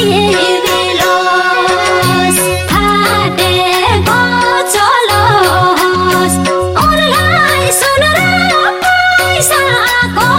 शान्ति मिलोस् फाटेको चलोस् अरूलाई सुनेर पैसाको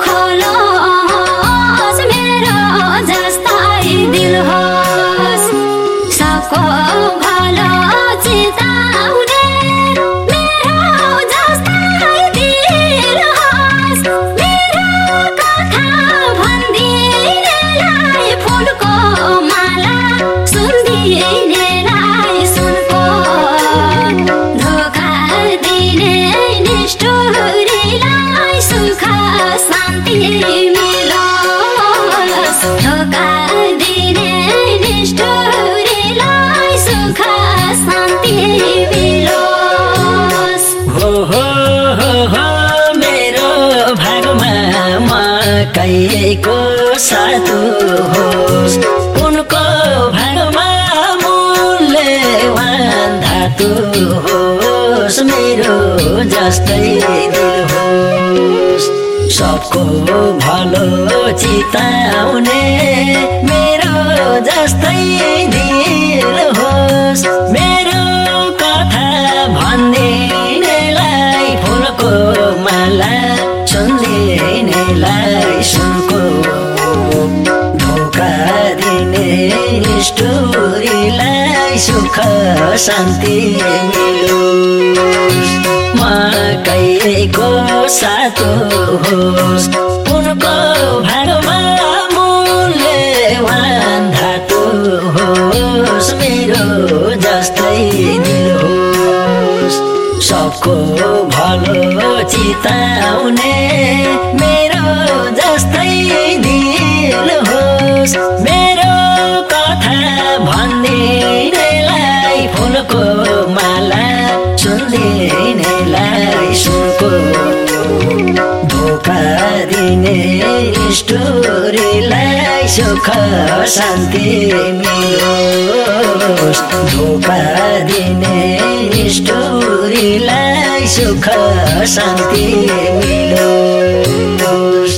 खोलोस् मेरो जस्तै दिल होस् सबको भलो चिताउने मेरो जस्तै दिल होस् मेरो कथा भन्दिनेलाई फुलको माला सुन्दिनेलाई सुनको धोका दिने निष्ठुरीलाई सुख शान्ति मिलोस् धोका दिने निष्ठुरीलाई सुख शान्ति मिलोस् हो मेरो भागमा म कहिलेको साथु होस् उनको भागमा मूल्यवान धातु होस् मेरो जस्तै दिल होस् सबको भलो चिताउने मेरो जस्तै दिल होस् मेरो कथा भन्दिनेलाई फुलको माला सुन्दिनेलाई सुनको धोका दिने निष्ठुरीलाई सुख शान्ति मिलोस् म कहिलेको साथो होस् उनको भागमा मूल्यवान धातु होस् मेरो जस्तै दिल होस् सबको भलो चिताउने मेरो जस्तै दिल होस् मेरो कथा भन्दिनेलाई फुलको माला सुन्दिनेलाई सुनको धोका दिने निष्ठुरीलाई सुख शान्ति मिलोस् धोका दिने निष्ठुरीलाई सुख शान्ति मिलोस्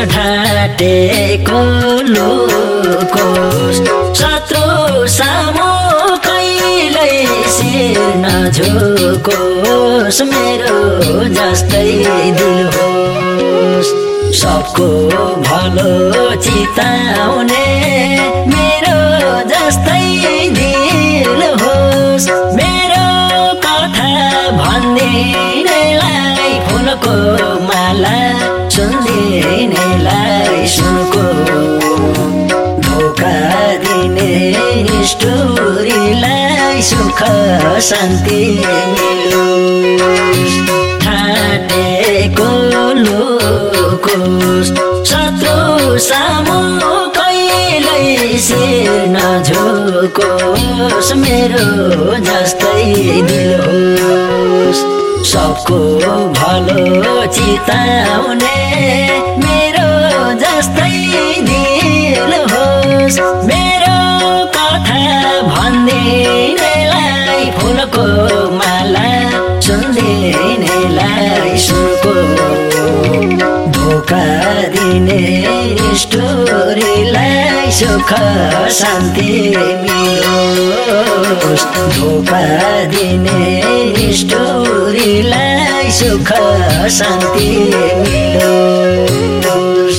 ठाटेको लुकोस् शत्रु सामु कहिल्यै शिर नझुकोस् मेरो जस्तै दिल होस् सबको भलो चिताउने मेरो जस्तै दिल होस् मेरो कथा भन्दिनेलाई फुलको माला सुन्दिनेलाई सुनको धोका दिने निष्ठुरीलाई सुख शान्ति मिलोस् ठाटेको लुकोस् शत्रु सामु कहिल्यै शिर नझुकोस् मेरो जस्तै दिल होस् सबको भलो चिताउने मेरो जस्तै दिल होस् मेरो कथा भन्दिनेलाई फुलको माला सुन्दिनेलाई सुनको धोका दिने निष्ठुरीलाई सुख शान्ति मिलोस् धोका दिने निष्ठुरीलाई सुख शान्ति मिलोस्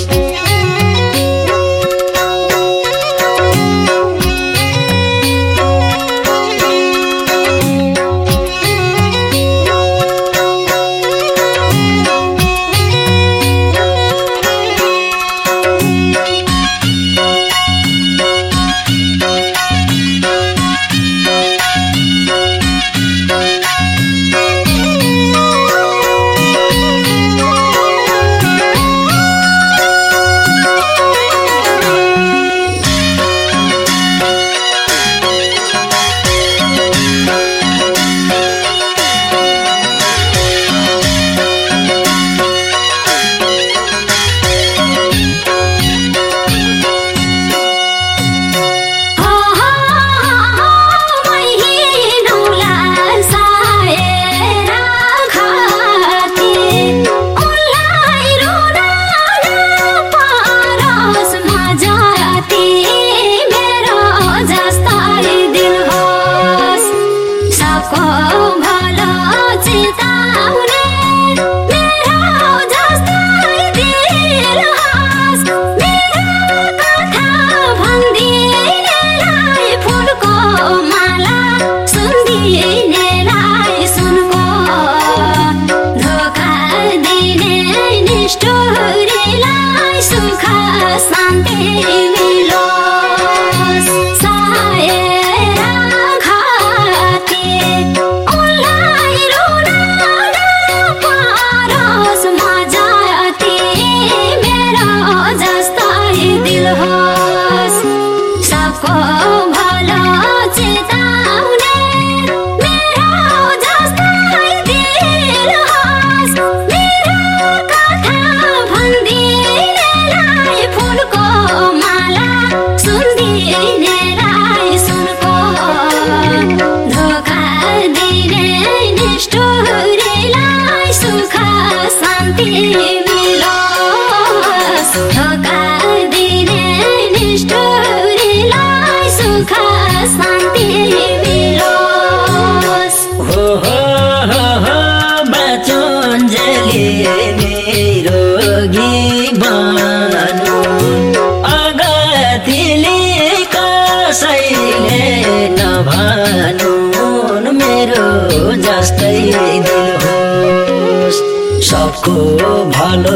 सबको भलो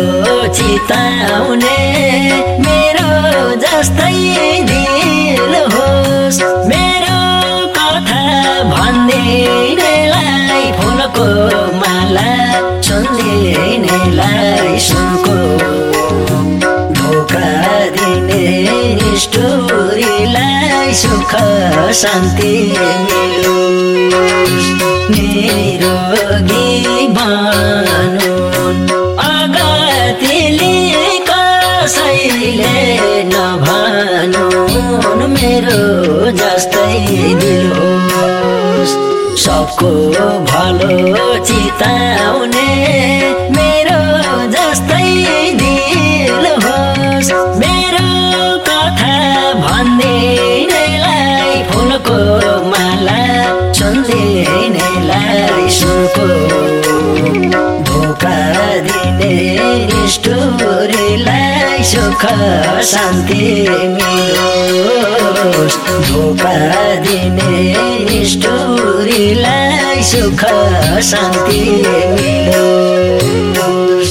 चिताउने मेरो जस्तै दिल होस् मेरो कथा भन्दिनेलाई फुलको माला सुन्दिनेलाई सुनको धोका दिने निष्ठुरीलाई सुख शान्ति मिलोस् निरोगी बनुन् अगतिले कसैले नभनुन् मेरो जस्तै दिल होस् सबको भलो चिताउने मेरो जस्तै दिल होस् सुख शान्ति मिलोस् धोका दिने निष्ठुरीलाई सुख शान्ति मिलोस्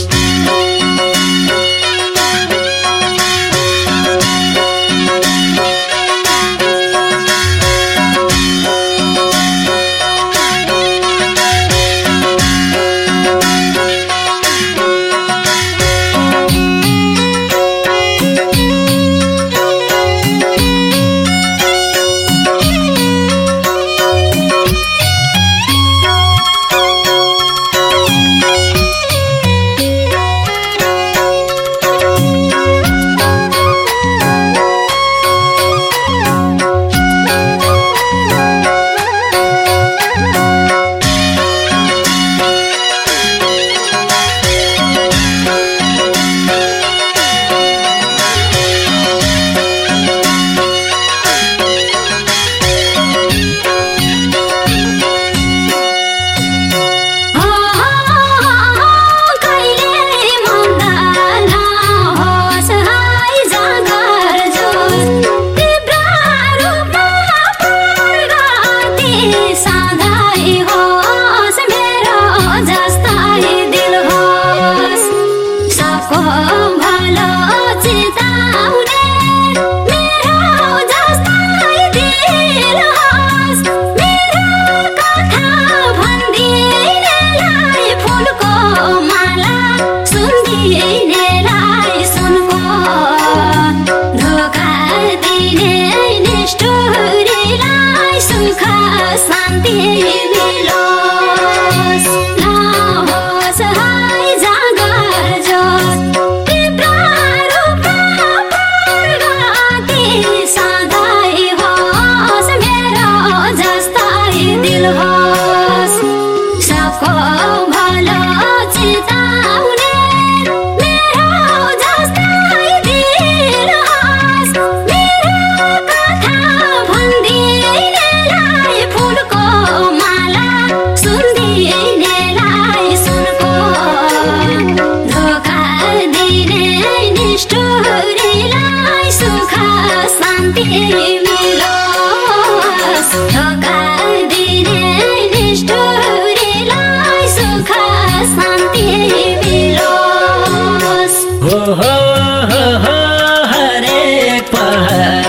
हरेक पहर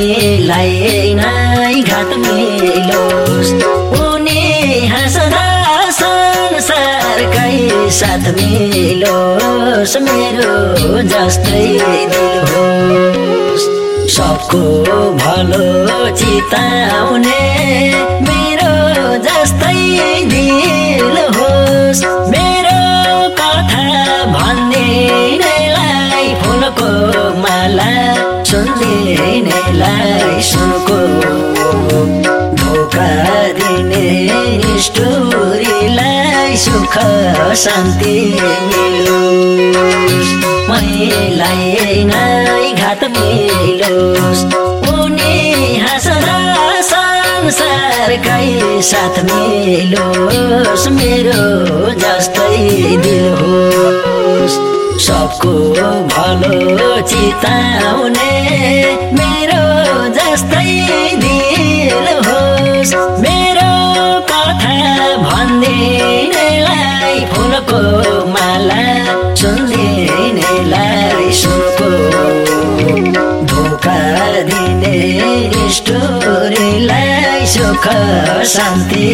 मैलाई नै घात मिलोस् उनी हाँस्दा संसारकै साथ मिलोस् मेरो जस्तै दिल होस् सबको भलो चिताउने मेरो जस्तै दिल होस् मेरो कथा भन्दिनेलाई फुलको माला सुन्दिनेलाई सुनको धोका दिने निष्ठुरीलाई सुख शान्ति मिलोस् मैलाई नै घात मिलोस् उनी हाँस्दा संसारकै साथ मिलोस् मेरो जस्तै दिल होस् सबको भलो चिताउने मेरो जस्तै दिल होस् मेरो कथा भन्दिनेलाई फुलको माला सुन्दिनेलाई सुनको धोका दिने निष्ठुरीलाई सुख शान्ति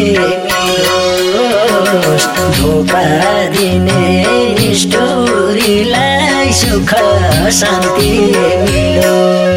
मिलोस् धोका दिने निष्ठुरीलाई सुख शान्ति मिलोस्